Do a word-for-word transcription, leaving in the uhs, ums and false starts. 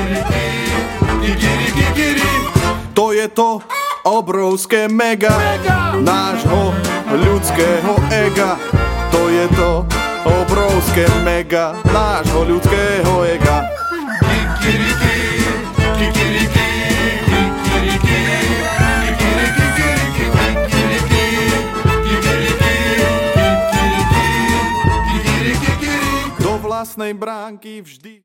To je to obrovské mega, mega nášho ľudského ega. To je to obrovské mega nášho ľudského ega. Do vlastnej bránky vždy